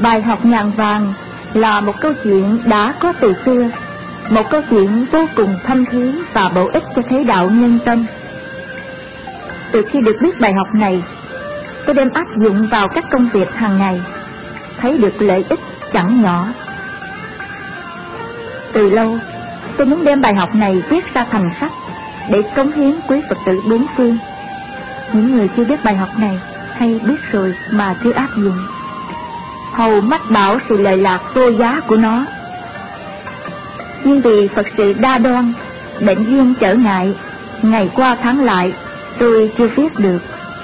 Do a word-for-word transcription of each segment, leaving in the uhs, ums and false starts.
bài học ngàn vàng là một câu chuyện đã có từ xưa, một câu chuyện vô cùng thâm thúy và bổ ích cho thế đạo nhân tâm. Từ khi được biết bài học này, tôi đem áp dụng vào các công việc hàng ngày, thấy được lợi ích chẳng nhỏ. Từ lâu, tôi muốn đem bài học này viết ra thành sách để cống hiến quý Phật tử bốn phương. Những người chưa biết bài học này hay biết rồi mà chưa áp dụng, hầu mách bảo sự lợi lạc vô giá của nó. Nhưng vì Phật sự đa đoan, bệnh duyên trở ngại, ngày qua tháng lại, tôi chưa viết được.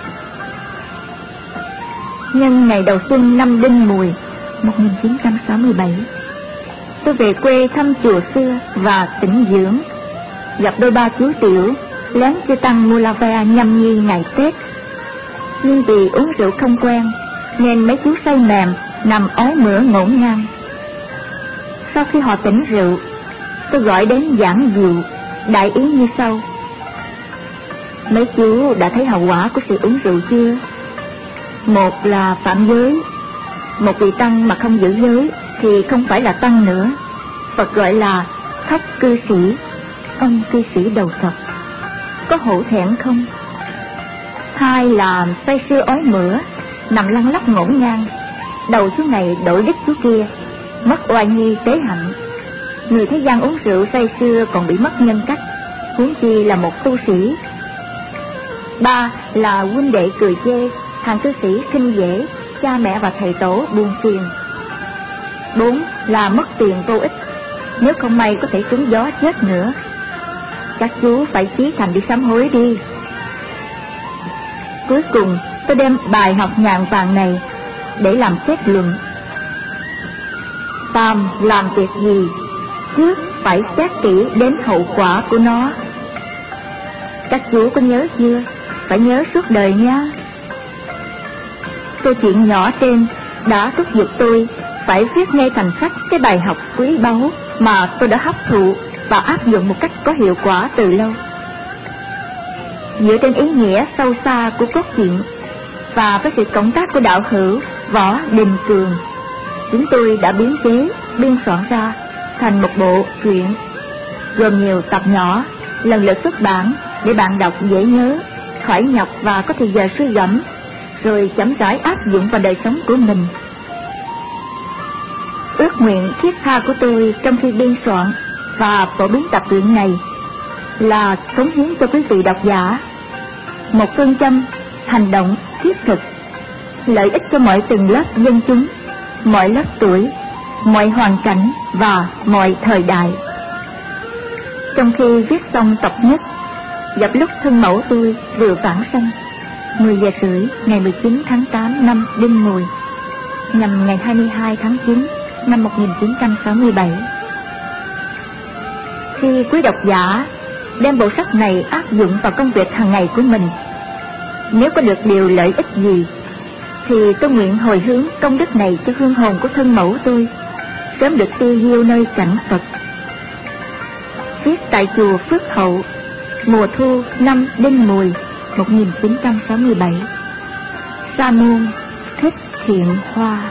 Nhân ngày đầu xuân năm Đinh Mùi một nghìn chín trăm sáu mươi bảy, tôi về quê thăm chùa xưa và tĩnh dưỡng, gặp đôi ba chú tiểu lén chư tăng mua la ve nhâm nhi ngày Tết. Nhưng vì uống rượu không quen nên mấy chú say mềm nằm ói mửa ngổn ngang. Sau khi họ tỉnh rượu, tôi gọi đến giảng dụ, đại ý như sau: mấy chú đã thấy hậu quả của sự uống rượu chưa? Một là phạm giới. Một vị tăng mà không giữ giới thì không phải là tăng nữa. Phật gọi là thất cư sĩ, ông cư sĩ đầu sọc. Có hổ thẹn không? Hai là say sưa ói mửa, nằm lăn lóc ngổn ngang, đầu chú này đổi đít chú kia, mất oai nghi tế hạnh. Người thế gian uống rượu say sưa còn bị mất nhân cách, huống chi là một tu sĩ. Ba là huynh đệ cười chê, hàng cư sĩ khinh dễ, cha mẹ và thầy tổ buồn phiền. Bốn là mất tiền vô ích, nếu không may có thể trúng gió chết nữa. Các chú phải chí thành đi sám hối đi. Cuối cùng tôi đem bài học ngàn vàng này để làm kết luận. Tam làm việc gì, trước phải xét kỹ đến hậu quả của nó. Các chú có nhớ chưa? Phải nhớ suốt đời nha. Câu chuyện nhỏ trên đã thúc giục tôi phải viết ngay thành sách cái bài học quý báu mà tôi đã hấp thụ và áp dụng một cách có hiệu quả từ lâu. Dựa trên ý nghĩa sâu xa của cốt truyện và với sự cộng tác của đạo hữu Võ Đình Cường, chúng tôi đã biến chế, biên soạn ra thành một bộ truyện gồm nhiều tập nhỏ, lần lượt xuất bản để bạn đọc dễ nhớ, khỏi nhọc và có thời giờ suy gẫm, rồi chậm rãi áp dụng vào đời sống của mình. Ước nguyện thiết tha của tôi trong khi biên soạn và phổ biến tập truyện này là cống hiến cho quý vị độc giả một phương châm hành động thiết thực, lợi ích cho mọi tầng lớp dân chúng, mọi lớp tuổi, mọi hoàn cảnh và mọi thời đại. Trong khi viết xong tập nhất, gặp lúc thân mẫu tôi vừa vãng sanh, mười giờ rưỡi ngày mười chín tháng tám năm Đinh Mùi, nhằm ngày hai mươi hai tháng chín năm một nghìn chín trăm sáu mươi bảy. Khi quý độc giả đem bộ sách này áp dụng vào công việc hàng ngày của mình, nếu có được điều lợi ích gì, thì tôi nguyện hồi hướng công đức này cho hương hồn của thân mẫu tôi sớm được tiêu diêu nơi cảnh Phật. Viết tại chùa Phước Hậu, mùa thu năm Đinh Mùi một nghìn chín trăm sáu mươi bảy. Sa môn Thích Thiện Hoa.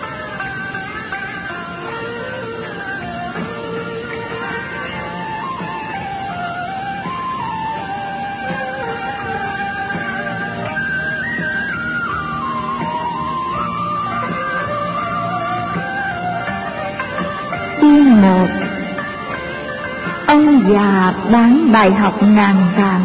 Chương một. Ông già bán bài học ngàn vàng.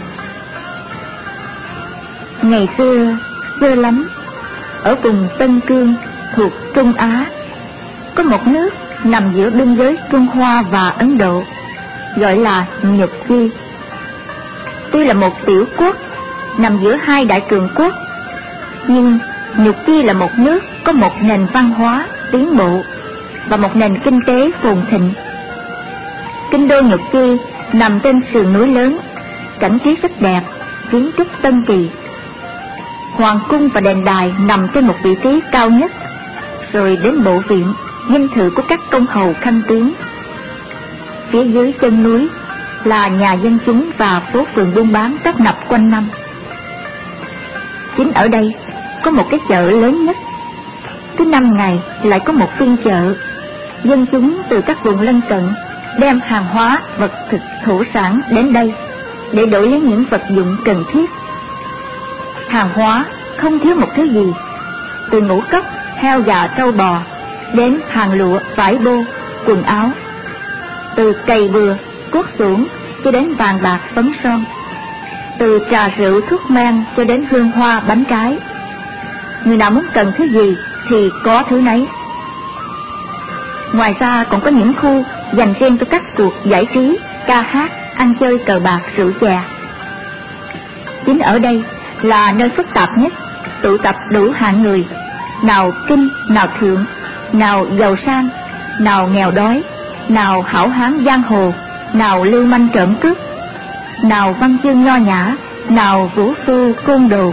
Ngày xưa, xưa lắm, ở vùng Tân Cương thuộc Trung Á, có một nước nằm giữa biên giới Trung Hoa và Ấn Độ, gọi là Nhục Chi. Tuy là một tiểu quốc nằm giữa hai đại cường quốc, nhưng Nhục Chi là một nước có một nền văn hóa tiến bộ và một nền kinh tế phồn thịnh. Kinh đô Nhục Chi nằm trên sườn núi lớn, cảnh trí rất đẹp, kiến trúc tân kỳ. Hoàng cung và đền đài nằm trên một vị trí cao nhất, rồi đến bộ viện, dinh thự của các công hầu khanh tướng. Phía dưới chân núi là nhà dân chúng và phố phường buôn bán tấp nập quanh năm. Chính ở đây có một cái chợ lớn nhất. cứ năm ngày lại có một phiên chợ. Dân chúng từ các vùng lân cận đem hàng hóa, vật thực thổ sản đến đây để đổi lấy những vật dụng cần thiết. Hàng hóa không thiếu một thứ gì, từ ngũ cốc, heo gà trâu bò đến hàng lụa, vải bô, quần áo, từ cày bừa, cuốc xưởng cho đến vàng bạc phấn son, từ trà rượu thuốc men cho đến hương hoa bánh trái. Người nào muốn cần thứ gì thì có thứ nấy. Ngoài ra còn có những khu dành riêng cho các cuộc giải trí, ca hát, ăn chơi cờ bạc, rượu chè. Chính ở đây là nơi phức tạp nhất, tụ tập đủ hạng người, nào kinh, nào thượng, nào giàu sang, nào nghèo đói, nào hảo hán giang hồ, nào lưu manh trộm cướp, nào văn chương nho nhã, nào vũ phu côn đồ.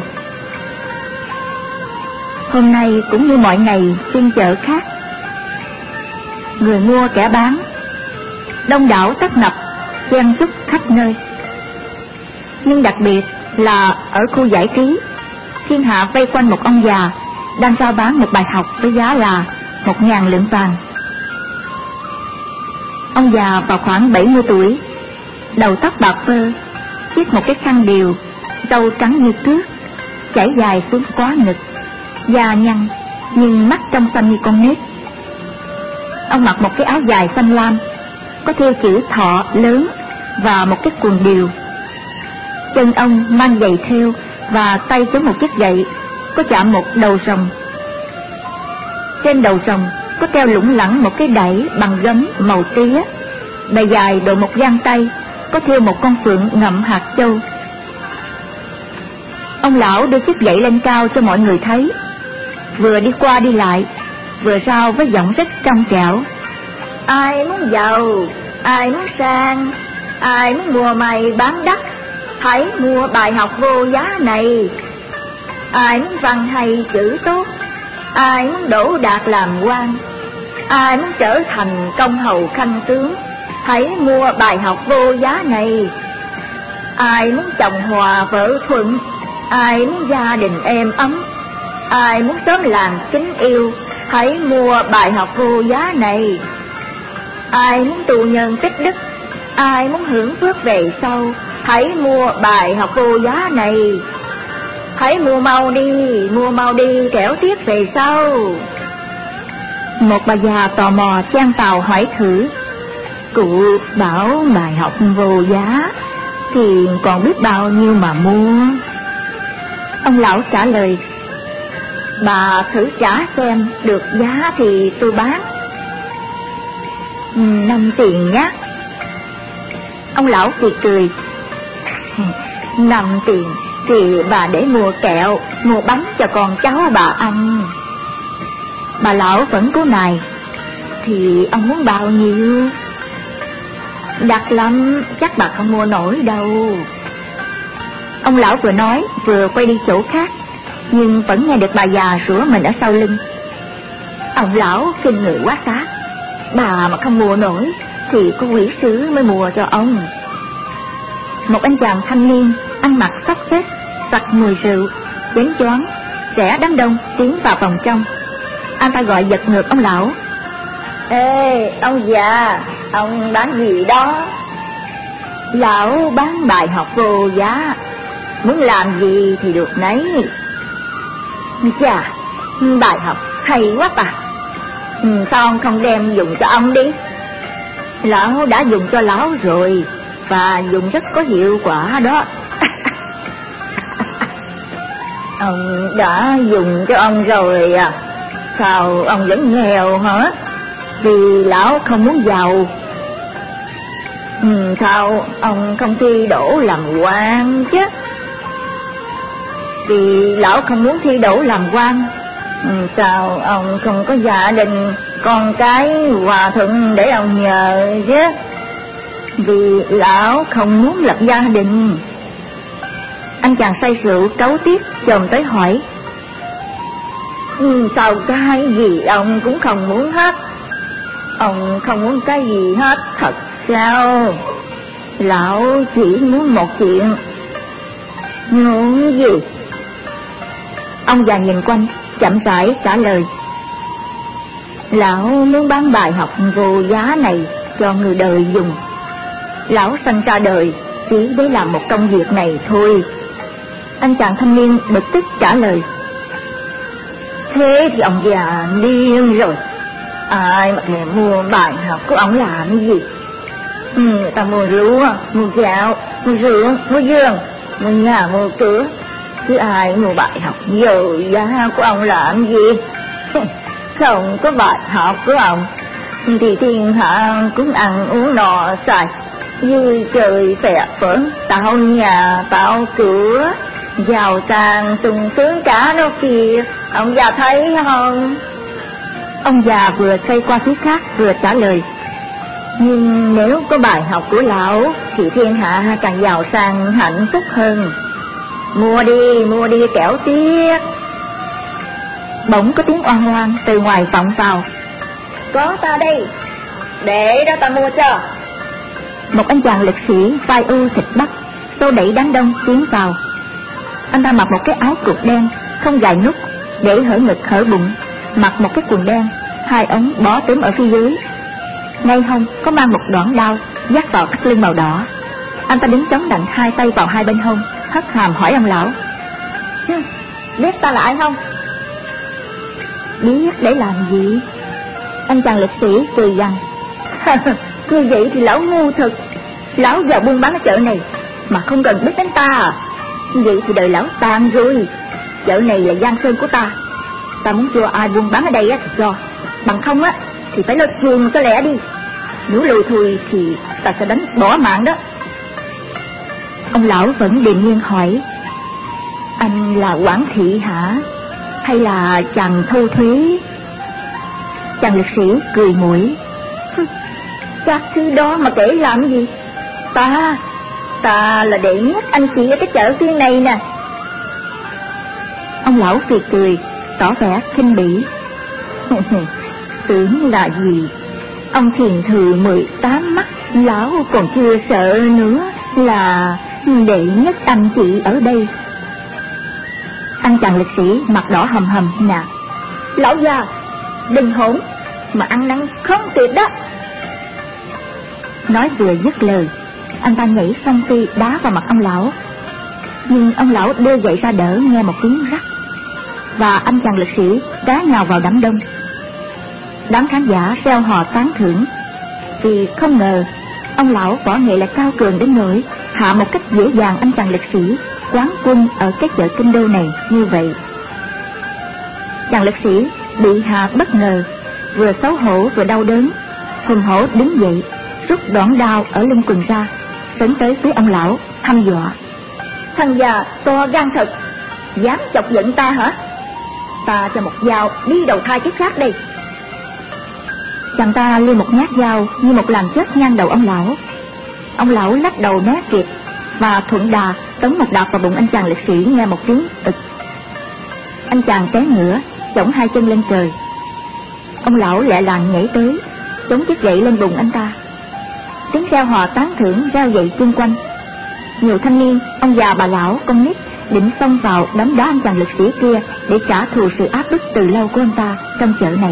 Hôm nay cũng như mọi ngày phiên chợ khác, người mua kẻ bán đông đảo tấp nập, chen chúc khắp nơi. Nhưng đặc biệt là ở khu giải trí, thiên hạ vây quanh một ông già đang rao bán một bài học với giá là một ngàn lượng vàng. Ông già vào khoảng bảy mươi tuổi, đầu tóc bạc phơ, chiếc một cái khăn điều, râu trắng như tuyết, chảy dài xuống quá ngực, da nhăn nhưng mắt trong xanh như con nết. Ông mặc một cái áo dài xanh lam, có thêu chữ thọ lớn và một cái quần điều. Chân ông mang giày thêu và tay chống một chiếc gậy có chạm một đầu rồng. Trên đầu rồng có treo lủng lẳng một cái đẩy bằng gấm màu tía, bề dài độ một gang tay, có thêu một con phượng ngậm hạt châu. Ông lão đưa chiếc gậy lên cao cho mọi người thấy, vừa đi qua đi lại, vừa rao với giọng rất trong trẻo: ai muốn giàu, ai muốn sang, ai muốn mua may bán đắt, hãy mua bài học vô giá này. Ai muốn văn hay chữ tốt, ai muốn đỗ đạt làm quan, ai muốn trở thành công hầu khanh tướng, hãy mua bài học vô giá này. Ai muốn chồng hòa vợ thuận, ai muốn gia đình êm ấm, ai muốn sớm làm kính yêu, hãy mua bài học vô giá này. Ai muốn tù nhân tích đức, ai muốn hưởng phước về sau, hãy mua bài học vô giá này. Hãy mua mau đi, mua mau đi, kẻo tiếc về sau. Một bà già tò mò chen vào hỏi thử: cụ bảo bài học vô giá thì còn biết bao nhiêu mà mua? Ông lão trả lời: bà thử trả xem, được giá thì tôi bán. Năm tiền nhé. Ông lão cười cười: năm tiền thì bà để mua kẹo, mua bánh cho con cháu bà ăn. Bà lão vẫn cố nài: thì ông muốn bao nhiêu? Đắt lắm, chắc bà không mua nổi đâu. Ông lão vừa nói vừa quay đi chỗ khác, nhưng vẫn nghe được bà già rủa mình ở sau lưng: ông lão khinh người quá xá, bà mà không mua nổi thì có quỷ sứ mới mua cho ông. Một anh chàng thanh niên ăn mặc xốc xếch, sặc mùi rượu, chén choáng, trẻ đám đông tiến vào vòng trong. Anh ta gọi giật ngược ông lão: ê ông già, ông bán gì đó? Lão bán bài học vô giá, muốn làm gì thì được nấy. Chà, bài học hay quá bà, sao ông không đem dùng cho ông đi? Lão đã dùng cho lão rồi, và dùng rất có hiệu quả đó. Ông đã dùng cho ông rồi à? Sao ông vẫn nghèo hả? Vì lão không muốn giàu. Ừ, sao ông không thi đỗ làm quan chứ? Vì lão không muốn thi đỗ làm quan. Ừ, sao ông không có gia đình, con cái hòa thuận để ông nhờ chứ? Vì lão không muốn lập gia đình. Anh chàng say rượu trấu tiếc chồm tới hỏi: ừ, sao cái gì ông cũng không muốn hết? Ông không muốn cái gì hết thật sao? Lão chỉ muốn một chuyện. Muốn gì? Ông già nhìn quanh chậm rãi trả lời: Lão muốn bán bài học vô giá này cho người đời dùng. Lão sanh ra đời chỉ để làm một công việc này thôi. Anh chàng thanh niên bực tức trả lời. Thế thì ông già điên rồi. Ai mà thèm mua bài học của ông làm gì? Ừ, người ta mua lúa, mua gạo, mua ruộng, mua giường, mua nhà, mua cửa. Chứ ai mua bài học vô giá của ông làm gì? Không có bài học của ông thì thiên hạ cũng ăn uống no xài, vui chơi phè phỡn, tạo nhà tạo cửa, giàu sang sung sướng cả đó kìa. Ông già thấy không? Ông già vừa xoay qua phía khác vừa trả lời. Nhưng nếu có bài học của lão thì thiên hạ càng giàu sang hạnh phúc hơn. Mua đi, mua đi kẻo tiếc. Bỗng có tiếng oan oan từ ngoài vọng vào. Có ta đây, để đó ta mua cho. Một anh chàng lực sĩ vai ưu thịt bắp xô đẩy đám đông tiến vào. Anh ta mặc một cái áo cụt đen không gài nút để hở ngực hở bụng, mặc một cái quần đen, hai ống bó túm ở phía dưới, ngay hông có mang một đoạn đao dắt vào thắt lưng màu đỏ. Anh ta đứng chống nạnh hai tay vào hai bên hông, hất hàm hỏi ông lão. Biết ta là ai không? Biết để làm gì? Anh chàng lực sĩ cười gằn. Như vậy thì lão ngu thật. Lão vào buôn bán ở chợ này mà không cần biết đến ta à? Vậy thì đời lão tàn rồi. Chợ này là giang sơn của ta. Ta muốn cho ai buôn bán ở đây á thì cho, bằng không á thì phải lôi chuồng cho lẹ đi. Nếu lùi thui thì ta sẽ đánh bỏ mạng đó. Ông lão vẫn điềm nhiên hỏi. Anh là quản thị hả? Hay là chàng thu thuế? Chàng lực sĩ cười mũi. Các thứ đó mà kể làm gì? Ta, ta là đệ nhất anh chị ở cái chợ phiên này nè. Ông lão cười cười, tỏ vẻ khinh bỉ. Tưởng là gì? Ông thiền thừa mười tám mắt, lão còn chưa sợ nữa là đệ nhất anh chị ở đây. Anh chàng lực sĩ mặt đỏ hầm hầm nạt. Lão già, đừng hỗn mà ăn năn không kịp đó. Nói vừa dứt lời, anh ta nhảy xông phi đá vào mặt ông lão. Nhưng ông lão đưa dậy ra đỡ nghe một tiếng rắc, và anh chàng lực sĩ đá nhào vào đám đông. Đám khán giả reo hò tán thưởng, vì không ngờ ông lão võ nghệ lại cao cường đến nỗi hạ một cách dễ dàng anh chàng lực sĩ quán quân ở cái chợ kinh đô này như vậy. Chàng lực sĩ bị hạ bất ngờ, vừa xấu hổ vừa đau đớn, hùng hổ đứng dậy, rút đoạn đao ở lưng quần ra, sấn tới phía ông lão hăm dọa. Thằng già to gan thật, dám chọc giận ta hả? Ta cho một dao đi đầu thai kiếp khác đây. Chàng ta liêu một nhát dao như một làn chớp ngang đầu ông lão. Ông lão lắc đầu né kịp và thuận đà tấn một đạp vào bụng anh chàng lực sĩ nghe một tiếng ực. Anh chàng té ngửa, chổng hai chân lên trời. Ông lão lẹ làng nhảy tới, chống chiếc gậy lên bụng anh ta. Tiếng reo hò tán thưởng reo dậy chung quanh. Nhiều thanh niên, ông già bà lão, con nít định xông vào đấm đá anh chàng lực sĩ kia để trả thù sự áp bức từ lâu của anh ta trong chợ này.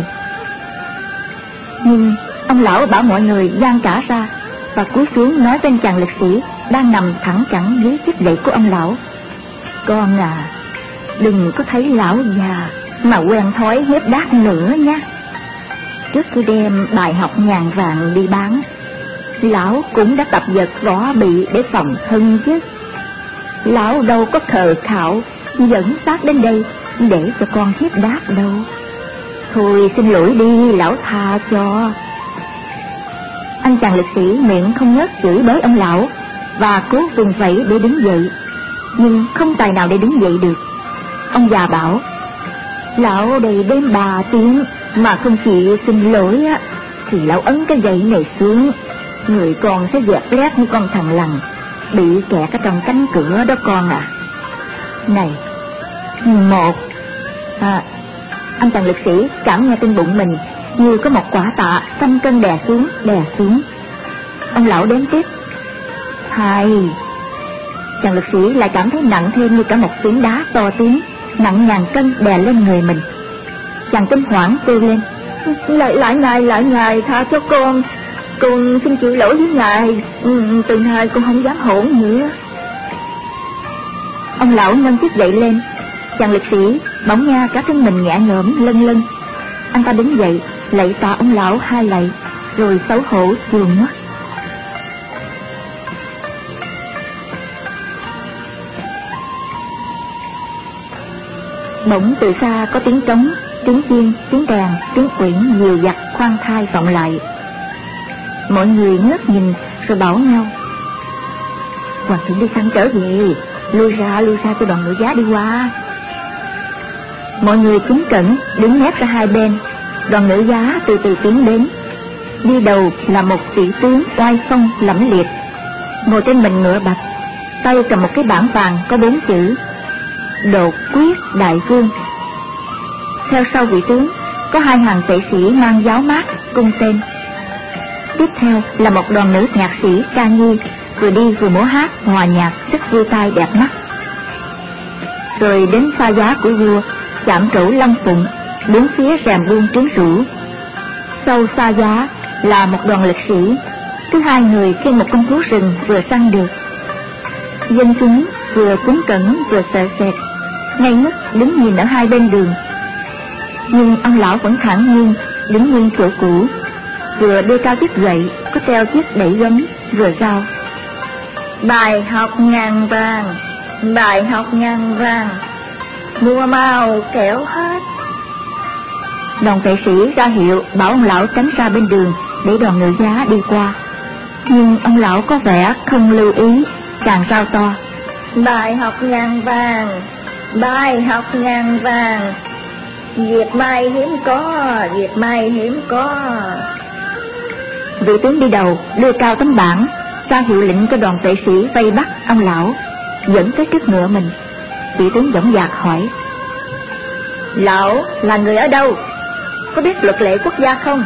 Nhưng ông lão bảo mọi người giang cả ra và cúi xuống nói với anh chàng lực sĩ đang nằm thẳng cẳng dưới chiếc gậy của ông lão. Con à, đừng có thấy lão già mà quen thói hiếp đát nữa nha. Trước khi đem bài học ngàn vàng đi bán, lão cũng đã tập vật võ bị để phòng thân chứ. Lão đâu có khờ khạo dẫn xác đến đây để cho con hiếp đát đâu. Thôi xin lỗi đi, lão tha cho. Anh chàng lực sĩ miệng không ngớt chửi bới ông lão và cố vùng vẫy để đứng dậy, nhưng không tài nào để đứng dậy được. Ông già bảo, lão đầy đêm bà tiếng mà không chịu xin lỗi á, thì lão ấn cái gậy này xuống, người con sẽ dẹp lét như con thằng lằn bị kẹt ở trong cánh cửa đó con à. Này, một à, anh chàng lực sĩ cảm nghe trên bụng mình như có một quả tạ trăm cân đè xuống đè xuống. Ông lão đếm tiếp. Hai. Chàng lực sĩ lại cảm thấy nặng thêm như cả một phiến đá to tướng nặng ngàn cân đè lên người mình. Chàng kinh hoảng kêu lên. Lại lại ngài, lại ngài, tha cho con. Con xin chịu lỗi với ngài. Ừ, từ nay con không dám hỗn nữa. Ông lão nâng chiếc gậy lên. Chàng liệt sĩ bỗng nghe cả thân mình nhẹ nhõm lân lân. Anh ta đứng dậy lạy tạ ông lão hai lạy, rồi xấu hổ chuồn mất. Bỗng từ xa có tiếng trống, tiếng chiên, tiếng đàn, tiếng quyển dìu dặt khoan thai vọng lại. Mọi người ngước nhìn rồi bảo nhau: Hoàng thượng đi săn trở về, lui ra, lui ra cho đoàn ngựa giá đi qua. Mọi người kính cẩn đứng nép ra hai bên. Đoàn ngựa giá từ từ tiến đến. Đi đầu là một sĩ tướng oai phong lẫm liệt, ngồi trên mình ngựa bạch, tay cầm một cái bảng vàng có bốn chữ Đột Quyết Đại Vương. Theo sau vị tướng có hai hàng vệ sĩ mang giáo mát cung tên. Tiếp theo là một đoàn nữ nhạc sĩ ca nhi, vừa đi vừa múa hát hòa nhạc rất vui tai đẹp mắt. Rồi đến xa giá của vua, chạm trổ long phụng, bốn phía rèm buông trướng rủ. Sau xa giá là một đoàn lực sĩ, thứ hai người khiêng một con thú rừng vừa săn được. Dân chúng vừa cúng cẩn vừa sợ sệt, ngây ngất đứng nhìn ở hai bên đường. Nhưng ông lão vẫn thản nhiên đứng nguyên chỗ cũ, vừa đưa cao chiếc gậy có treo chiếc đẩy gấm, vừa rao: Bài học ngàn vàng, bài học ngàn vàng, mua mau kẻo hết. Đoàn vệ sĩ ra hiệu bảo ông lão tránh ra bên đường để đoàn ngựa giá đi qua. Nhưng ông lão có vẻ không lưu ý, càng rao to: Bài học ngàn vàng, bài học ngàn vàng, Diệp mai hiếm có, Diệp mai hiếm có. Vị tướng đi đầu đưa cao tấm bảng, ra hiệu lệnh cho đoàn vệ sĩ vây bắt ông lão, dẫn tới trước ngựa mình. Vị tướng dõng dạc hỏi: Lão là người ở đâu? Có biết luật lệ quốc gia không?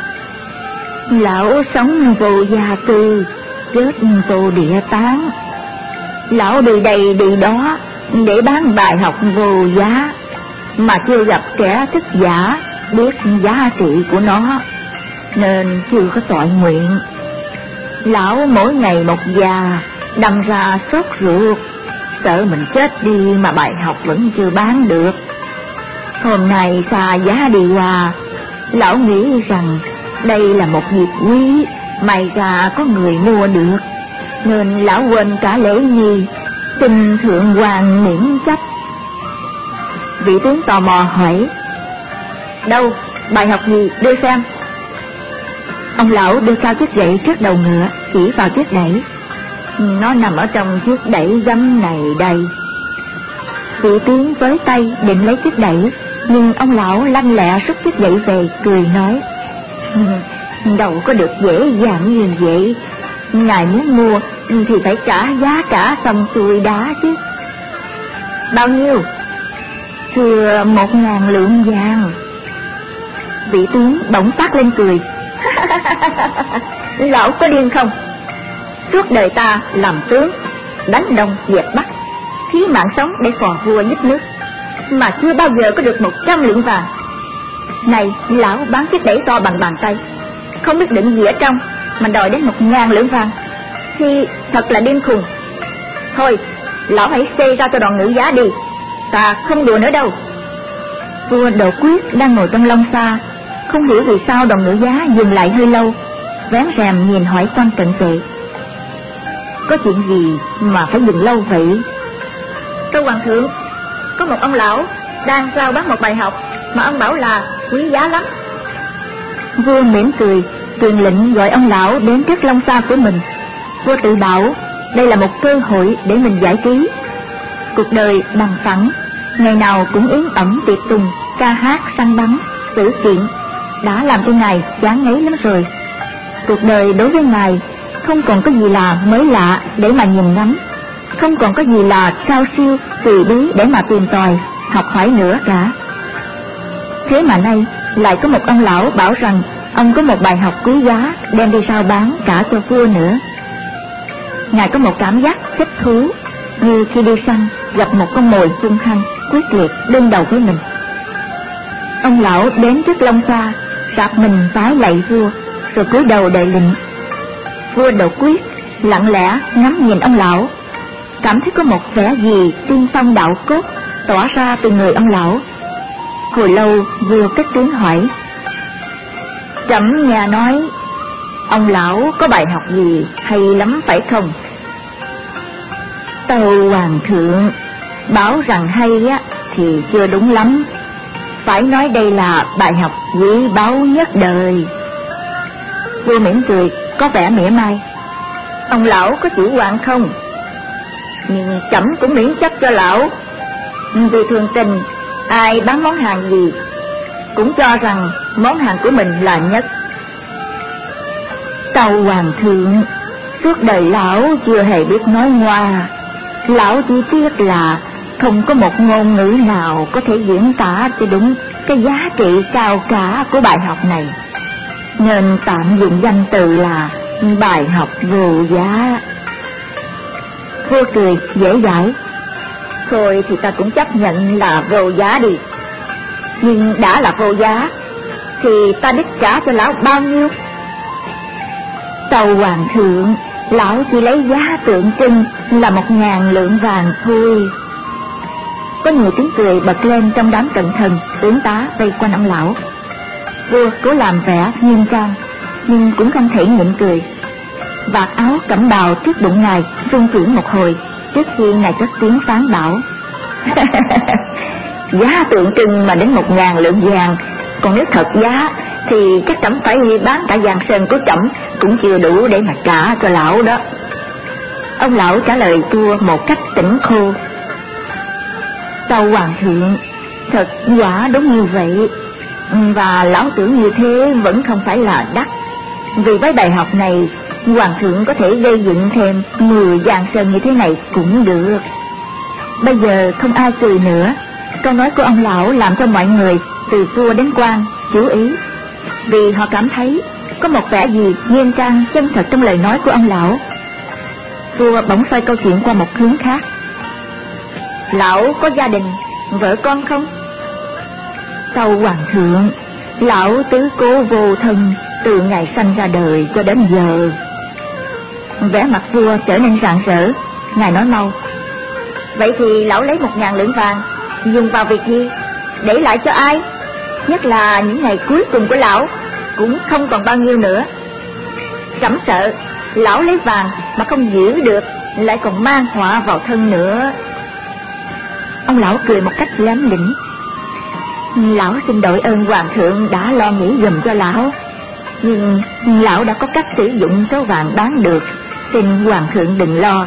Lão sống vô gia cư, chết vô địa tán. Lão đi đây đi đó để bán bài học vô giá, mà chưa gặp kẻ thức giả biết giá trị của nó, nên chưa có tội nguyện. Lão mỗi ngày một già, đâm ra sốt ruột, sợ mình chết đi mà bài học vẫn chưa bán được. Hôm nay xa giá đi qua, lão nghĩ rằng đây là một dịp quý, may ra có người mua được, nên lão quên cả lễ nghi, xin thượng hoàng miễn trách. Vị tướng tò mò hỏi: Đâu, bài học gì, đưa xem. Ông lão đưa cao chiếc gậy trước đầu ngựa, chỉ vào chiếc đẩy: Nó nằm ở trong chiếc đẩy gấm này đây. Vị tướng với tay định lấy chiếc đẩy, nhưng ông lão lanh lẹ rút chiếc gậy về, cười nói: Đâu có được dễ dàng như vậy. Ngài muốn mua thì phải trả giá cả xong xuôi đã chứ. Bao nhiêu? Thưa một ngàn lượng vàng. Vị tướng bỗng phát lên cười: Lão có điên không? Suốt đời ta làm tướng, đánh Đông dẹp Bắc, phí mạng sống để phò vua giúp nước, mà chưa bao giờ có được một trăm lượng vàng. Này, lão bán chiếc đẩy to bằng bàn tay, không biết đựng gì ở trong, mà đòi đến một ngàn lượng vàng, thì thật là điên khùng. Thôi, lão hãy xê ra cho đoàn ngự giá đi, ta không đùa nữa đâu. Vua Đột Quyết đang ngồi trong long xa, không hiểu vì sao đoàn ngự giá dừng lại hơi lâu, vén rèm nhìn hỏi quan cận vệ: Có chuyện gì mà phải dừng lâu vậy? Thưa hoàng thượng, có một ông lão đang rao bán một bài học mà ông bảo là quý giá lắm. Vua mỉm cười, truyền lệnh gọi ông lão đến trước long xa của mình. Vua tự bảo đây là một cơ hội để mình giải trí. Cuộc đời bằng phẳng, ngày nào cũng yến ẩm tiệc tùng, ca hát, săn bắn, sự kiện, đã làm cho ngài chán ngấy lắm rồi. Cuộc đời đối với ngài không còn có gì là mới lạ để mà nhìn ngắm, không còn có gì là cao siêu kỳ bí để mà tìm tòi học hỏi nữa cả. Thế mà nay lại có một ông lão bảo rằng ông có một bài học quý giá đem đi rao bán cả cho vua nữa. Ngài có một cảm giác thích thú, như khi đi săn gặp một con mồi hung hăng, quyết liệt đương đầu với mình. Ông lão đến trước long xa, sạp mình vái lạy vua, rồi cúi đầu đợi lệnh. Vua Đột Quyết lặng lẽ ngắm nhìn ông lão, cảm thấy có một vẻ gì tiên phong đạo cốt tỏa ra từ người ông lão. Hồi lâu vua cất tiếng hỏi: Trẫm nghe nói ông lão có bài học gì hay lắm phải không? Tâu hoàng thượng, bảo rằng hay á thì chưa đúng lắm, phải nói đây là bài học quý báu nhất đời. Vua mỉm cười, có vẻ mỉa mai: Ông lão có chủ quan không? Nhưng trẫm cũng miễn chấp cho lão, vì thường tình ai bán món hàng gì cũng cho rằng món hàng của mình là nhất. Tâu hoàng thượng, suốt đời lão chưa hề biết nói ngoa, lão chỉ tiếc là không có một ngôn ngữ nào có thể diễn tả cho đúng cái giá trị cao cả của bài học này, nên tạm dùng danh từ là bài học vô giá. Vua cười dễ dãi: Thôi thì ta cũng chấp nhận là vô giá đi, nhưng đã là vô giá thì ta đích trả cho lão bao nhiêu? Tâu hoàng thượng, lão chỉ lấy giá tượng trưng là một ngàn lượng vàng thôi. Có nhiều tiếng cười bật lên trong đám cận thần tướng tá vây quanh ông lão. Vua cố làm vẻ nghiêm trang, nhưng cũng không thể nhịn cười. Vạt áo cẩm bào trước bụng ngài rung chuyển một hồi trước khi ngài cất tiếng phán bảo: Giá tượng trưng mà đến một ngàn lượng vàng, còn nếu thật giá thì chắc trẫm phải bán cả vàng sơn của trẫm cũng chưa đủ để mà trả cho lão đó. Ông lão trả lời vua một cách tỉnh khô: Tâu hoàng thượng, thật quả đúng như vậy, và lão tưởng như thế vẫn không phải là đắt. Vì với bài học này, hoàng thượng có thể gây dựng thêm mười vàng sơn như thế này cũng được. Bây giờ không ai cười nữa. Câu nói của ông lão làm cho mọi người từ vua đến quan chú ý, vì họ cảm thấy có một vẻ gì nghiêm trang chân thật trong lời nói của ông lão. Vua bỗng xoay câu chuyện qua một hướng khác: Lão có gia đình, vợ con không? Tâu hoàng thượng, lão tứ cố vô thân từ ngày sanh ra đời cho đến giờ. Vẻ mặt vua trở nên rạng rỡ. Ngài nói mau: Vậy thì lão lấy một ngàn lượng vàng dùng vào việc gì? Để lại cho ai? Nhất là những ngày cuối cùng của lão cũng không còn bao nhiêu nữa. Trẫm sợ lão lấy vàng mà không giữ được, lại còn mang họa vào thân nữa. Ông lão cười một cách lém lĩnh: Lão xin đội ơn hoàng thượng đã lo nghĩ giùm cho lão, nhưng lão đã có cách sử dụng số vàng bán được, xin hoàng thượng đừng lo.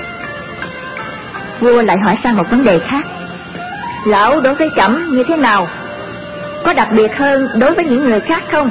Vua lại hỏi sang một vấn đề khác: Lão đối với trẫm như thế nào? Có đặc biệt hơn đối với những người khác không?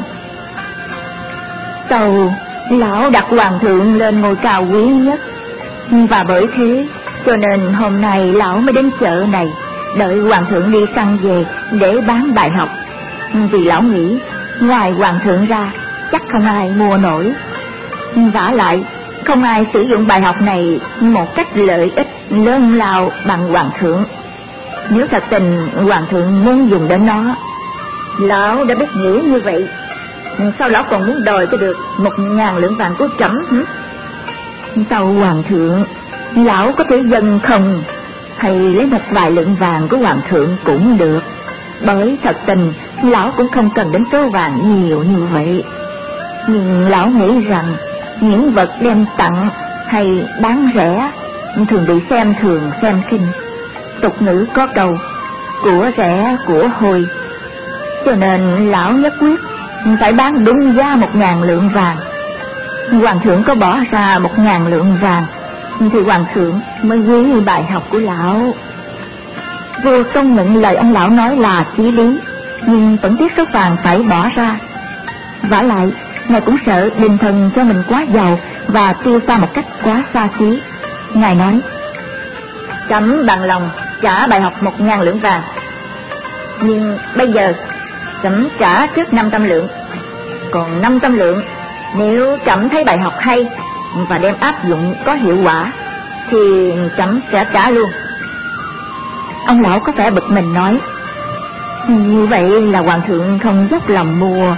Tâu, lão đặt hoàng thượng lên ngôi cao quý nhất, và bởi thế cho nên hôm nay lão mới đến chợ này, đợi hoàng thượng đi săn về để bán bài học. Vì lão nghĩ ngoài hoàng thượng ra chắc không ai mua nổi, vả lại không ai sử dụng bài học này một cách lợi ích lớn lao bằng hoàng thượng. Nếu thật tình hoàng thượng muốn dùng đến nó, lão đã biết nghĩ như vậy, sao lão còn muốn đòi cho được một ngàn lượng vàng của trẫm hả? Tâu hoàng thượng, lão có thể dâng không, hay lấy một vài lượng vàng của hoàng thượng cũng được, bởi thật tình lão cũng không cần đến số vàng nhiều như vậy. Nhưng lão nghĩ rằng những vật đem tặng hay bán rẻ thường bị xem thường xem khinh. Tục ngữ có câu của rẻ của hồi, cho nên lão nhất quyết phải bán đúng giá một ngàn lượng vàng. Hoàng thượng có bỏ ra một ngàn lượng vàng thì hoàng thượng mới quý bài học của lão. Vua công nhận lời ông lão nói là chí lý, nhưng vẫn tiếc số vàng phải bỏ ra. Vả lại ngài cũng sợ đình thần cho mình quá giàu và tiêu pha một cách quá xa xí. Ngài nói: Trẫm bằng lòng trả bài học một ngàn lượng vàng, nhưng bây giờ trẫm trả trước năm trăm lượng, còn năm trăm lượng nếu trẫm thấy bài học hay và đem áp dụng có hiệu quả thì trẫm sẽ trả luôn. Ông lão có vẻ bực mình nói: Như vậy là hoàng thượng không dốc lòng mua,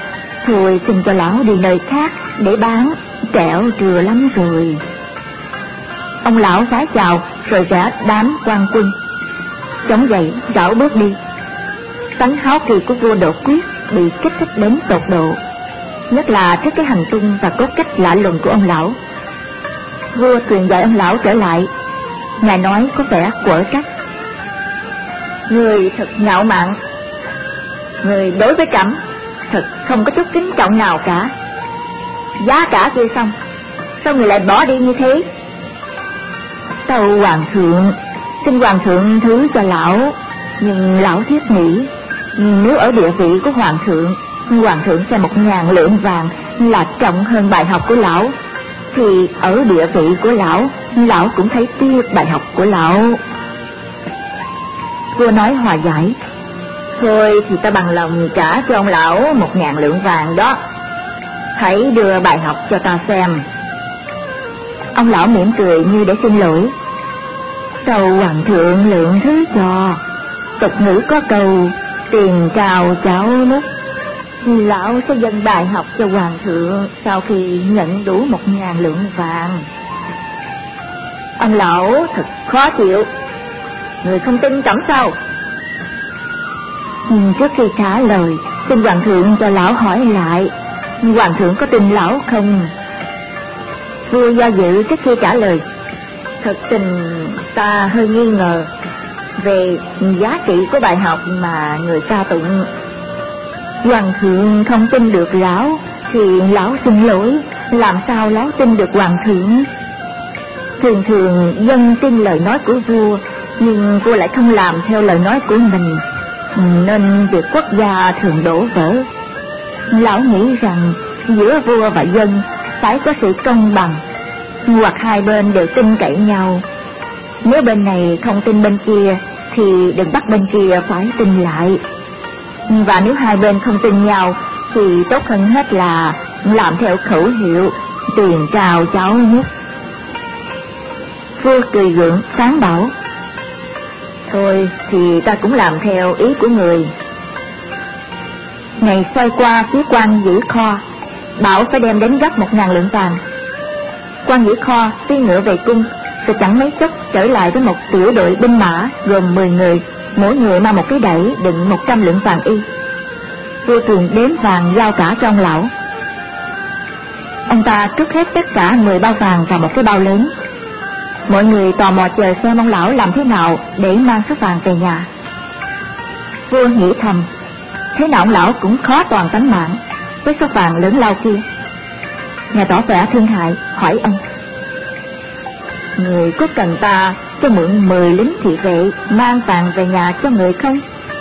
Thôi xin cho lão đi nơi khác để bán, trẻo trưa lắm rồi. Ông lão vái chào rồi rẽ đám quan quân, chống dậy rảo bước đi. Tánh háo kỳ của vua Đỗ Quyết bị kích thích đến tột độ, nhất là trước cái hành tung và cốt cách lạ lùng của ông lão. Vua truyền dạy ông lão trở lại. Ngài nói có vẻ quở trách: người thật ngạo mạn, người đối với trẫm thật không có chút kính trọng nào cả. Giá cả kia xong, sao người lại bỏ đi như thế? Tâu hoàng thượng, xin hoàng thượng thứ cho lão, nhưng lão thiết nghĩ nếu ở địa vị của hoàng thượng, hoàng thượng xem một ngàn lượng vàng là trọng hơn bài học của lão, thì ở địa vị của lão, lão cũng thấy tiếc bài học của lão. Vua nói hòa giải: thôi thì ta bằng lòng trả cho ông lão một ngàn lượng vàng đó, hãy đưa bài học cho ta xem. Ông lão mỉm cười như để xin lỗi: tâu hoàng thượng lượng thứ cho, tục ngữ có câu tiền trào cháo múc, lão sẽ dâng bài học cho hoàng thượng sau khi nhận đủ một ngàn lượng vàng. Ông lão thật khó chịu, người không tin trẫm sao? Trước khi trả lời, xin hoàng thượng cho lão hỏi lại, hoàng thượng có tin lão không? Vua do dự trước khi trả lời: thật tình ta hơi nghi ngờ về giá trị của bài học mà người ta tụng. Hoàng thượng không tin được lão thì lão xin lỗi, làm sao lão tin được hoàng thượng? Thường thường dân tin lời nói của vua, nhưng vua lại không làm theo lời nói của mình, nên việc quốc gia thường đổ vỡ. Lão nghĩ rằng giữa vua và dân phải có sự công bằng, hoặc hai bên đều tin cậy nhau. Nếu bên này không tin bên kia thì đừng bắt bên kia phải tin lại. Và nếu hai bên không tin nhau thì tốt hơn hết là làm theo khẩu hiệu tiền trào cháo múc. Vua cười gượng phán bảo: thôi thì ta cũng làm theo ý của người. Ngày xoay qua phía quan giữ kho, bảo phải đem đến gấp một ngàn lượng vàng. Quan giữ kho phi ngựa về cung, rồi chẳng mấy chốc trở lại với một tiểu đội binh mã gồm mười người, mỗi người mang một cái đẩy đựng một trăm lượng vàng y. Vua thường đếm vàng giao trả cho ông lão. Ông ta cất hết tất cả mười bao vàng vào một cái bao lớn. Mọi người tò mò chờ xem ông lão làm thế nào để mang số vàng về nhà. Vua nghĩ thầm, thế nào ông lão cũng khó toàn tánh mạng với số vàng lớn lao kia. Ngài tỏ vẻ thương hại hỏi ông: người có cần ta cho mượn mười lính thị vệ mang vàng về nhà cho người không?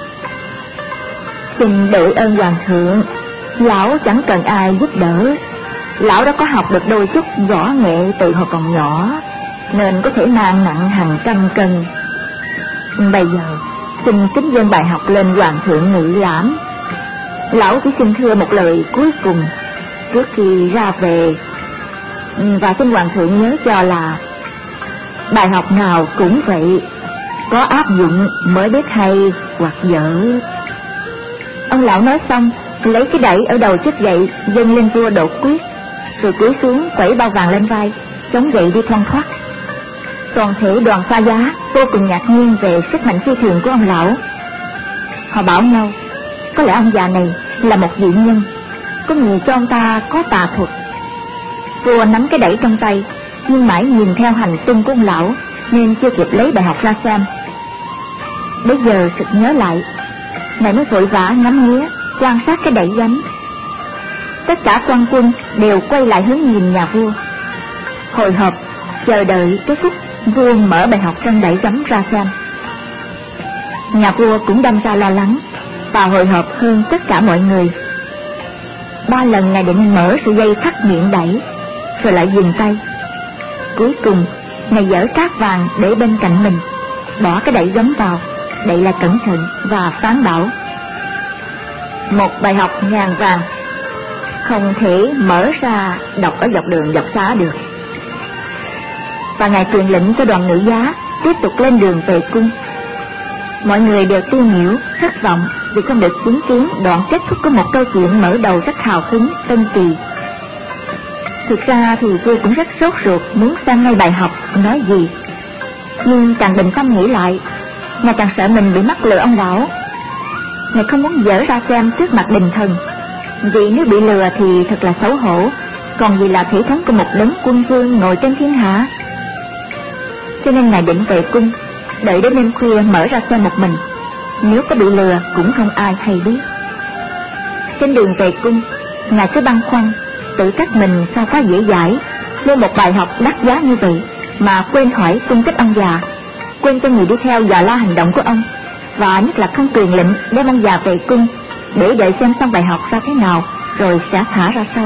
Xin đội ơn hoàng thượng, lão chẳng cần ai giúp đỡ. Lão đã có học được đôi chút võ nghệ từ hồi còn nhỏ, nên có thể mang nặng hàng trăm cân. Bây giờ xin kính dâng bài học lên hoàng thượng ngự lãm. Lão chỉ xin thưa một lời cuối cùng trước khi ra về, và xin hoàng thượng nhớ cho là bài học nào cũng vậy, có áp dụng mới biết hay hoặc dở. Ông lão nói xong, lấy cái đẩy ở đầu chiếc gậy dâng lên vua Đỗ Quyết, rồi cúi xuống quẩy bao vàng lên vai, chống gậy đi thoăn thoắt. Toàn thể đoàn pha giá vô cùng ngạc nhiên về sức mạnh phi thường của ông lão. Họ bảo nhau, có lẽ ông già này là một dị nhân, có người cho ông ta có tà thuật. Vua nắm cái đẩy trong tay, nhưng mãi nhìn theo hành tung của ông lão nên chưa kịp lấy bài học ra xem. Bây giờ sực nhớ lại, ngài mới vội vã ngắm nghía quan sát cái đẩy gánh. Tất cả quan quân đều quay lại hướng nhìn nhà vua, hồi hộp chờ đợi cái phút vua mở bài học trong đẩy gánh ra xem. Nhà vua cũng đâm ra lo lắng và hồi hộp hơn tất cả mọi người. Ba lần ngài định mở sợi dây thắt miệng đẩy, rồi lại dừng tay. Cuối cùng ngài giở cát vàng để bên cạnh mình, bỏ cái đẩy gấm vào, đậy lại cẩn thận và phán bảo: một bài học ngàn vàng không thể mở ra đọc ở dọc đường dọc xá được. Và ngài truyền lệnh cho đoàn ngự giá tiếp tục lên đường về cung. Mọi người đều tiêu nghỉu thất vọng vì không được chứng kiến đoạn kết thúc của một câu chuyện mở đầu rất hào hứng, tân kỳ. Thực ra thì tôi cũng rất sốt ruột muốn xem ngay bài học nói gì, nhưng càng định tâm nghĩ lại, ngài càng sợ mình bị mắc lừa ông lão. Ngài không muốn dở ra xem trước mặt đình thần, vì nếu bị lừa thì thật là xấu hổ, còn vì là thể thống của một đấng quân vương ngồi trên thiên hạ. Cho nên ngài định về cung, đợi đến đêm khuya mở ra xem một mình, nếu có bị lừa cũng không ai hay biết. Trên đường về cung, ngài cứ băn khoăn, tự trách mình sao quá dễ dãi, nên một bài học đắt giá như vậy mà quên hỏi tung tích ông già, quên cho người đi theo dò la hành động của ông, và nhất là không truyền lệnh đem ông già về cung để đợi xem xong bài học ra thế nào rồi sẽ thả ra sau.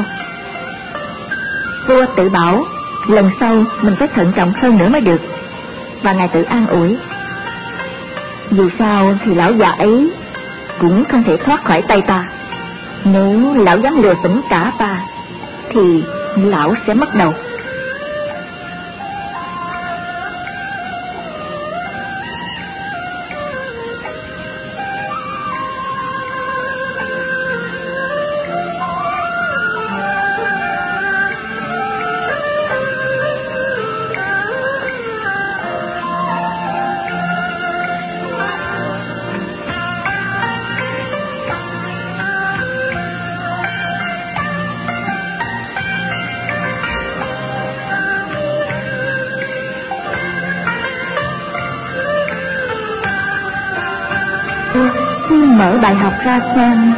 Vua tự bảo lần sau mình phải thận trọng hơn nữa mới được, và ngài tự an ủi, dù sao thì lão già ấy cũng không thể thoát khỏi tay ta. Nếu lão dám lừa phỉnh cả ta thì lão sẽ mất đầu. Mở bài học ra xem.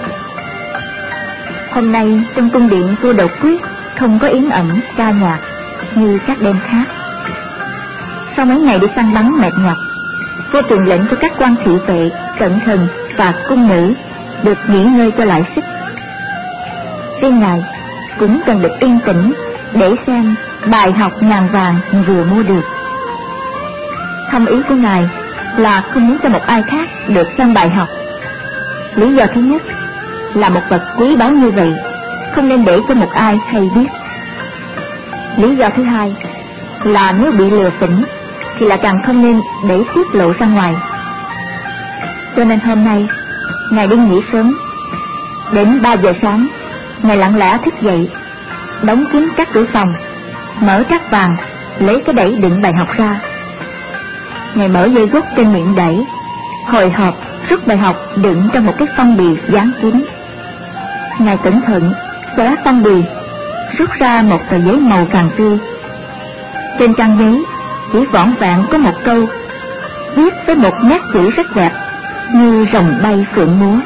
Hôm nay trong cung điện vua đột quyết không có yến ẩm ca nhạc như các đêm khác. Sau mấy ngày đi săn bắn mệt nhọc, vua truyền lệnh cho các quan thị vệ, cận thần và cung nữ được nghỉ ngơi cho lại sức. Riêng ngài cũng cần được yên tĩnh để xem bài học ngàn vàng vừa mua được. Thâm ý của ngài là không muốn cho một ai khác được xem bài học. Lý do thứ nhất là một vật quý báu như vậy không nên để cho một ai hay biết. Lý do thứ hai là nếu bị lừa phỉnh thì là càng không nên để tiết lộ ra ngoài. Cho nên hôm nay ngài đi nghỉ sớm. Đến ba giờ sáng, ngài lặng lẽ thức dậy, đóng kín các cửa phòng, mở trắc vàng, lấy cái đẩy đựng bài học ra. Ngài mở dây gốc trên miệng đẩy, hồi hộp rút bài học đựng trong một cái phong bì dán kín. Ngài cẩn thận xé phong bì, rút ra một tờ giấy màu vàng tươi. Trên trang giấy chỉ vỏn vẹn có một câu viết với một nét chữ rất đẹp như rồng bay phượng múa: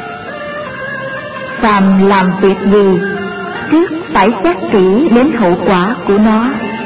phàm làm việc gì trước phải xét kỹ đến hậu quả của nó.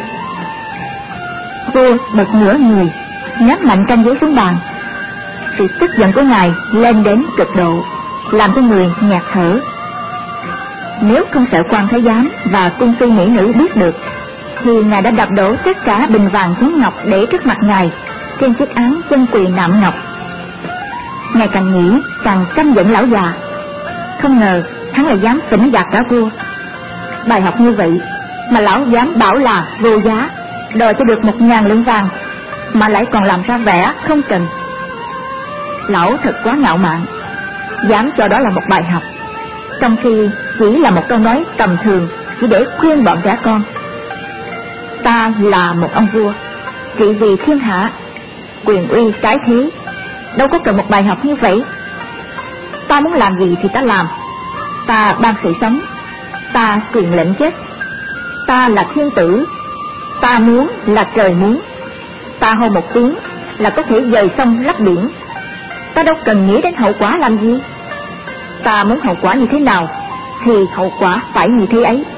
Vua bật ngửa người, nhấc mạnh trang giấy xuống bàn. Sự tức giận của ngài lên đến cực độ, làm cho người nghẹt thở. Nếu không sợ quan thái giám và cung phi mỹ nữ biết được, thì ngài đã đập đổ tất cả bình vàng chén ngọc để trước mặt ngài trên chiếc án chân quỳ nạm ngọc. Ngài càng nghĩ càng căm giận lão già. Không ngờ hắn lại dám phỉnh gạt cả vua. Bài học như vậy mà lão dám bảo là vô giá, đòi cho được một ngàn lượng vàng, mà lại còn làm ra vẻ không cần. Lão thật quá ngạo mạn, dám cho đó là một bài học, trong khi chỉ là một câu nói tầm thường chỉ để khuyên bọn trẻ con. Ta là một ông vua, trị vì thiên hạ, quyền uy cái thế, đâu có cần một bài học như vậy. Ta muốn làm gì thì ta làm, ta ban sự sống, ta truyền lệnh chết. Ta là thiên tử, ta muốn là trời muốn. Ta hô một tiếng là có thể dời sông lấp biển. Ta đâu cần nghĩ đến hậu quả làm gì. Ta muốn hậu quả như thế nào thì hậu quả phải như thế ấy.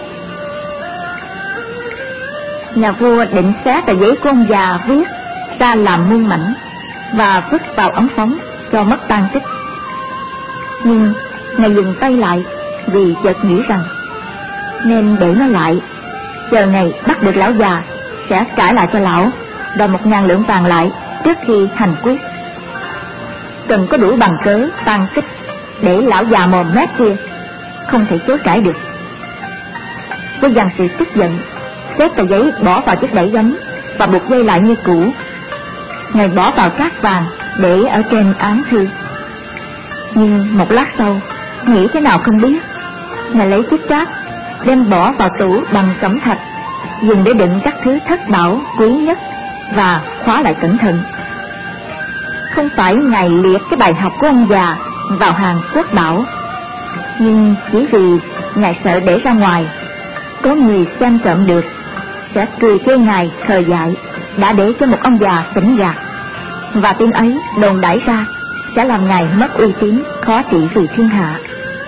Nhà vua định xé tờ giấy của ông già viết ra làm muôn mảnh và vứt vào ống phóng cho mất tan tích. Nhưng ngài dừng tay lại vì chợt nghĩ rằng nên để nó lại, chờ ngày bắt được lão già sẽ trả lại cho lão, đòi một ngàn lượng vàng lại trước khi hành quyết. Cần có đủ bằng cớ tan tích để lão già mồm mép kia không thể chối cãi được. Với dằn sự tức giận, xếp tờ giấy bỏ vào chiếc đẩy gấm và buộc dây lại như cũ. Ngài bỏ vào cát vàng để ở trên án thư. Nhưng một lát sau, nghĩ thế nào không biết, ngài lấy chiếc tráp đem bỏ vào tủ bằng cẩm thạch, dùng để đựng các thứ thất bảo quý nhất và khóa lại cẩn thận. Không phải ngài liệt cái bài học của ông già vào hàng quốc bảo, nhưng chỉ vì ngài sợ để ra ngoài có người xem trộm được, sẽ cười chê ngài khờ dại đã để cho một ông già xỉn gạt, và tin ấy đồn đãi ra sẽ làm ngài mất uy tín, khó trị vì thiên hạ.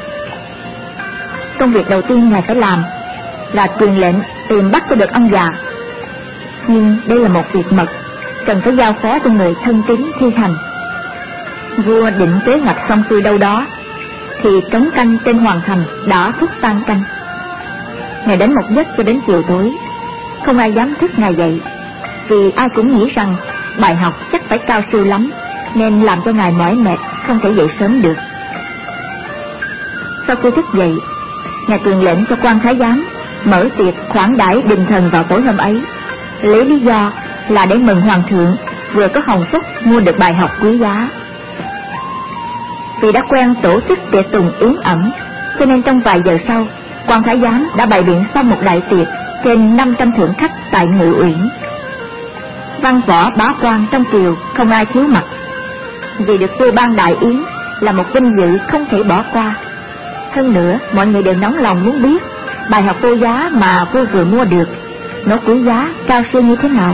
Công việc đầu tiên ngài phải làm là truyền lệnh tìm bắt cho được ông già, nhưng đây là một việc mật, cần phải giao phó cho người thân tín thi hành. Vua định kế hoạch xong xuôi đâu đó thì trống canh trên hoàng thành đã thức tan canh. Ngài đánh một giấc cho đến chiều tối, không ai dám thức ngài dậy, vì ai cũng nghĩ rằng bài học chắc phải cao siêu lắm, nên làm cho ngài mỏi mệt không thể dậy sớm được. Sau khi thức dậy, ngài truyền lệnh cho quan thái giám mở tiệc khoản đãi đình thần vào tối hôm ấy, lấy lý do là để mừng hoàng thượng vừa có hồng phúc mua được bài học quý giá. Vì đã quen tổ chức tiệc tùng yến ẩm, cho nên trong vài giờ sau, quan thái giám đã bày biện xong một đại tiệc trên năm trăm thượng khách tại Ngự Uyển. Văn võ bá quan trong triều không ai thiếu mặt, vì được vua ban đại yến là một vinh dự không thể bỏ qua. Hơn nữa, mọi người đều nóng lòng muốn biết bài học vô giá mà vua vừa mua được nó quý giá cao siêu như thế nào.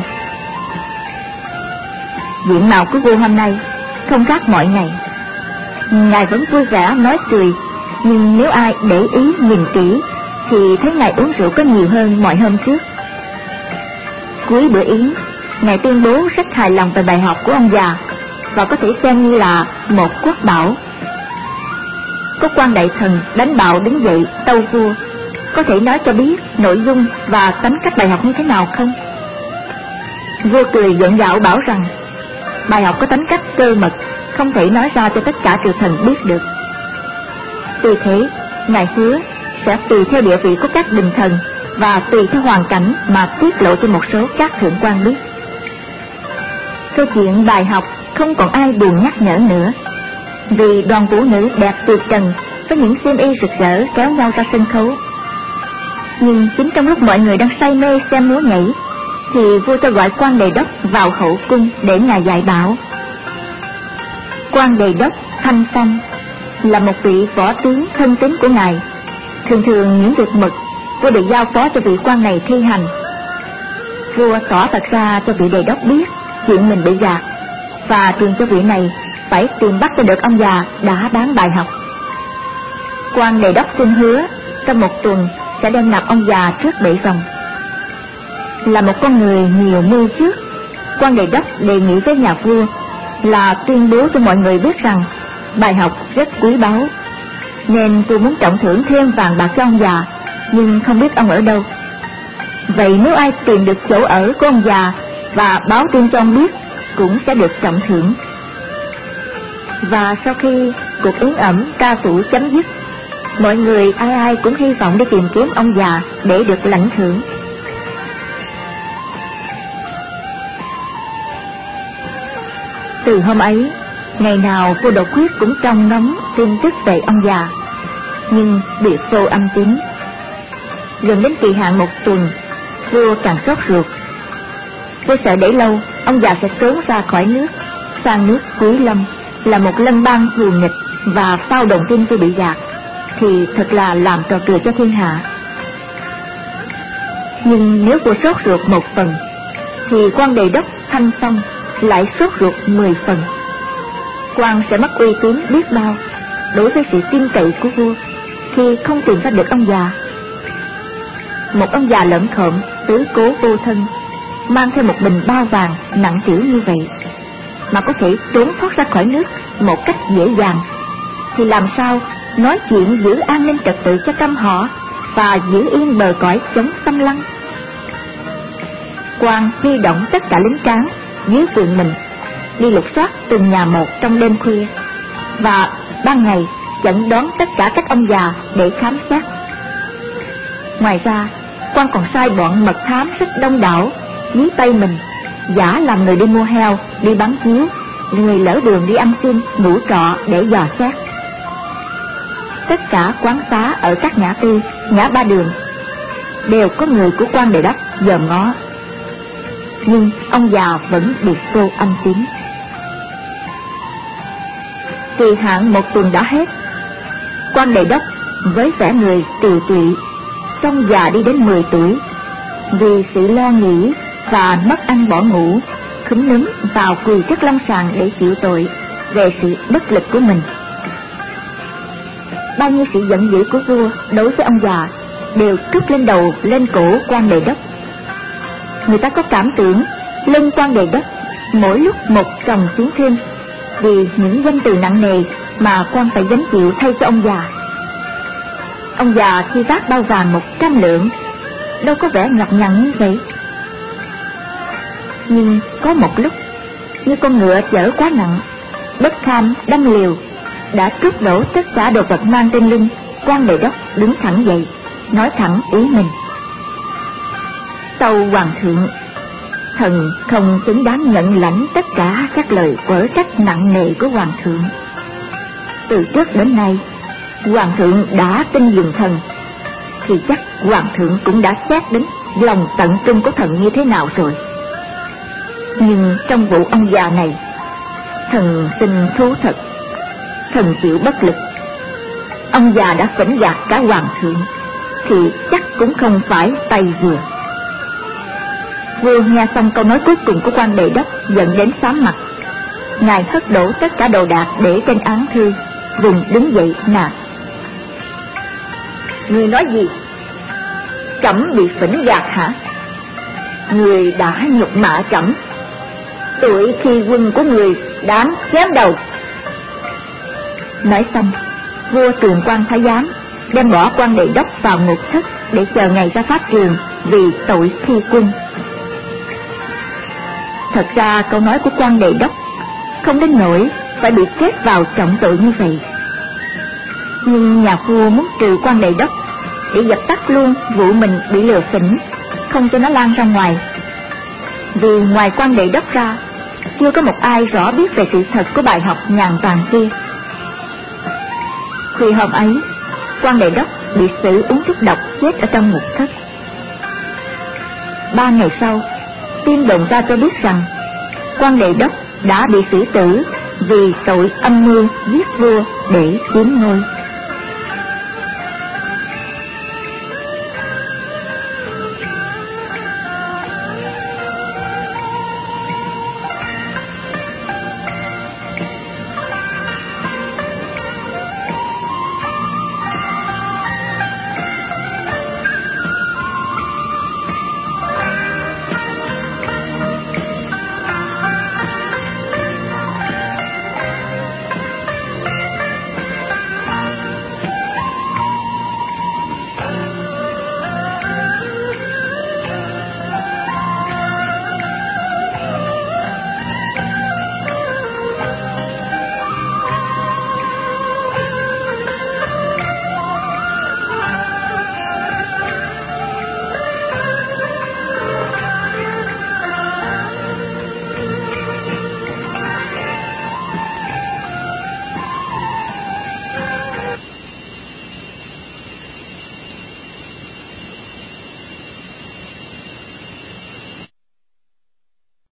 Diện mạo của vua hôm nay không khác mọi ngày. Ngài vẫn vui vẻ nói cười, nhưng nếu ai để ý nhìn kỹ thì thấy ngài uống rượu có nhiều hơn mọi hôm trước. Cuối bữa yến, ngài tuyên bố rất hài lòng về bài học của ông già và có thể xem như là một quốc bảo. Có quan đại thần đánh bạo đứng dậy tâu vua, có thể nói cho biết nội dung và tánh cách bài học như thế nào không? Vua cười gượng gạo bảo rằng bài học có tánh cách cơ mật, không thể nói ra cho tất cả triều thần biết được. Vì thế, ngài hứa sẽ tùy theo địa vị của các đình thần và tùy theo hoàn cảnh mà tiết lộ cho một số các thượng quan biết. Câu chuyện bài học không còn ai buồn nhắc nhở nữa, vì đoàn vũ nữ đẹp tuyệt trần với những xiêm y rực rỡ kéo nhau ra sân khấu. Nhưng chính trong lúc mọi người đang say mê xem múa nhảy, thì vua cho gọi quan đề đốc vào hậu cung để ngài dạy bảo. Quan đề đốc Thanh Phong là một vị võ tướng thân tín của ngài. Thường thường những việc mật vua được giao phó cho vị quan này thi hành. Vua tỏ thật ra cho vị đề đốc biết chuyện mình bị gạt, và truyền cho vị này phải tìm bắt cho được ông già đã bán bài học. Quan đề đốc xin hứa trong một tuần sẽ đem nạp ông già trước bệ rồng. Là một con người nhiều mưu trước, quan đề đốc đề nghị với nhà vua là tuyên bố cho mọi người biết rằng bài học rất quý báu, nên tôi muốn trọng thưởng thêm vàng bạc cho ông già, nhưng không biết ông ở đâu. Vậy nếu ai tìm được chỗ ở của ông già và báo tin cho ông biết, cũng sẽ được trọng thưởng. Và sau khi cuộc yến ẩm ca tủ chấm dứt, mọi người ai ai cũng hy vọng đi tìm kiếm ông già để được lãnh thưởng. Từ hôm ấy, ngày nào vua Đỗ Quyết cũng trông ngóng tin tức về ông già, nhưng biệt vô âm tín. Gần đến kỳ hạn một tuần, vua càng sốt ruột. Vua sợ để lâu ông già sẽ trốn ra khỏi nước, sang nước Quý Lâm, là một lân bang thù nghịch, và sao đồng tin vua bị gạt thì thật là làm trò cười cho thiên hạ. Nhưng nếu vua sốt ruột một phần, thì quan đề đốc Thanh Phong lại sốt ruột mười phần. Quan sẽ mất uy tín biết bao đối với sự tin cậy của vua khi không tìm ra được ông già. Một ông già lởm khởm, tứ cố vô thân, mang theo một bình bao vàng nặng trĩu như vậy mà có thể trốn thoát ra khỏi nước một cách dễ dàng, thì làm sao nói chuyện giữ an ninh trật tự cho trăm họ và giữ yên bờ cõi chống xâm lăng? Quan huy động tất cả lính tráng dưới quyền mình đi lục soát từng nhà một trong đêm khuya, và ban ngày dẫn đón tất cả các ông già để khám xét. Ngoài ra, quan còn sai bọn mật thám rất đông đảo dưới tay mình, giả làm người đi mua heo, đi bắn chiếu, người lỡ đường đi ăn xin ngủ trọ để dò xét. tất cả quán xá ở các ngã tư, ngã ba đường đều có người của quan Đề Đốc dòm ngó, nhưng ông già vẫn bị xô âm tín. Kỳ hạn một tuần đã hết, quan Đề Đốc với vẻ người tiều tụy, trông già đi đến mười tuổi, vì sự lo nghĩ và mất ăn bỏ ngủ, khúm núm vào quỳ trước long sàng để chịu tội về sự bất lực của mình. Bao nhiêu sự giận dữ của vua đối với ông già đều trút lên đầu lên cổ quan Đề Đốc. Người ta có cảm tưởng lưng quan Đề Đốc mỗi lúc một chồng xuống thêm, vì những danh từ nặng nề mà quan phải gánh chịu thay cho ông già. Ông già khi vác bao vàng một trăm lượng đâu có vẻ nhọc nhằn như vậy. Nhưng có một lúc, như con ngựa chở quá nặng, bất kham đâm liều, đã trút đổ tất cả đồ vật mang trên lưng. Quan Đề Đốc đứng thẳng dậy, nói thẳng ý mình: tâu hoàng thượng, thần không xứng đáng nhận lãnh tất cả các lời quở trách nặng nề của hoàng thượng. Từ trước đến nay, hoàng thượng đã tin dùng thần, thì chắc hoàng thượng cũng đã xét đến lòng tận trung của thần như thế nào rồi. Nhưng trong vụ ông già này, thần xin thú thật, thần chịu bất lực. Ông già đã phỉnh gạt cả hoàng thượng, thì chắc cũng không phải tay vừa. Vua nghe xong câu nói cuối cùng của quan Đề Đốc, giận đến xám mặt. Ngài hất đổ tất cả đồ đạc để trên án thư, vùng đứng dậy nạt: người nói gì? Trẫm bị phỉnh gạt hả? Người đã nhục mạ trẫm, tuổi khi quân của người đáng chém đầu. Nói xong, vua trừng quan thái giám, đem bỏ quan Đề Đốc vào ngục thất để chờ ngày ra pháp trường vì tội khi quân. Thật ra câu nói của quan Đề Đốc không đến nỗi phải bị kết vào trọng tội như vậy, nhưng nhà vua muốn trừ quan Đề Đốc để dập tắt luôn vụ mình bị lừa phỉnh, không cho nó lan ra ngoài. Vì ngoài quan Đề Đốc ra, chưa có một ai rõ biết về sự thật của bài học ngàn vàng kia. Khuya hôm ấy, quan Đề Đốc bị xử uống thuốc độc chết ở trong ngục thất. Ba ngày sau, tin đồn ra cho biết rằng quan Đề Đốc đã bị xử tử vì tội âm mưu giết vua để chiếm ngôi.